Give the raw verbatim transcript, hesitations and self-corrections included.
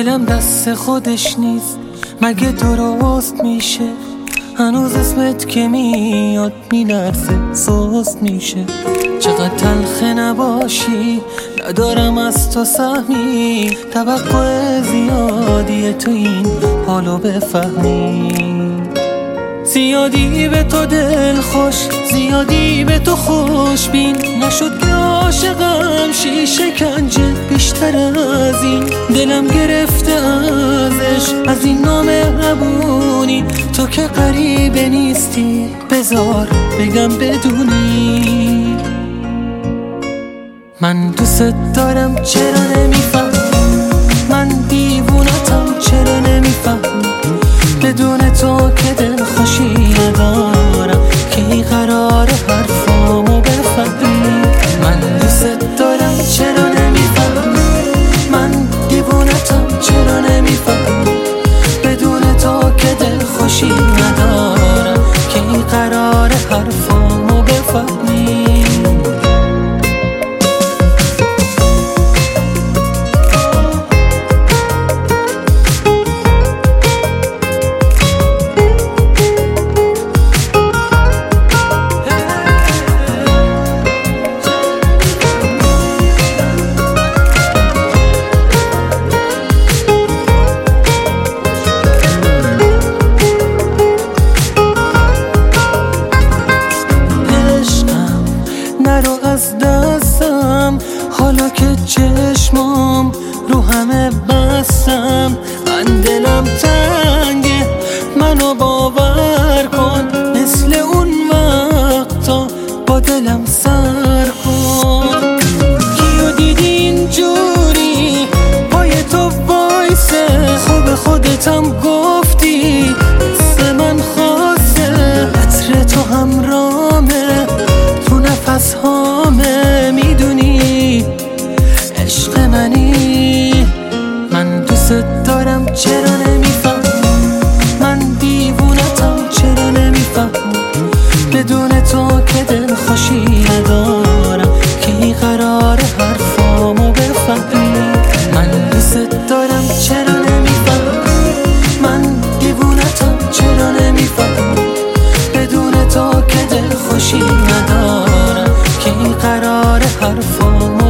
دلم دست خودش نیست، مگه درست میشه؟ هنوز اسمت که میاد میلرزه، سست میشه. چقدر تلخه نباشی، ندارم از تو سهمی، توقع زیادیه تو این حالو بفهمی. زیادی به تو دل خوش، زیادی به تو خوش بین، نشد که عاشقم شی شکنجه بیشتر از این. دلم گرفته ازش، از این نامهربونی، تو که غریبه نیستی، بذار بگم بدونی. من دوست دارم چرا نمیفهمی، من دیوونتم چرا نمیفهمی، بدون تو که دل خوشی ندارم، کی قرار حرفامو بفهمی. من دوست دارم چرا نمیفهمی، من دیوونتم چرا نمیفهمی، بدون تو که دل خوشی ندارم، کی قرار حرفامو بفهمی. نرو از دستم، حالا که چشمام رو همه بستم، من دلم تنگه، منو باور کن، مثل اون وقتا با دلم سر کن. کیو دیدی اینجوری پای تو وایسه، خوب خودتم گفتی مثل من خاصه، عطر تو همرامه تو نفس هامه، میدونی عشق منی. من دوست دارم چرا نمیفهمی، من دیوونتم چرا نمیفهمی، بدون تو که دل خوشی ندارم، کی قرار حرفامو بفهمی. من دوست دارم چرا نمیفهمی، من دیوونتم چرا نمیفهمی، بدون تو که دل خوشی ندارم، کی قرار حرفامو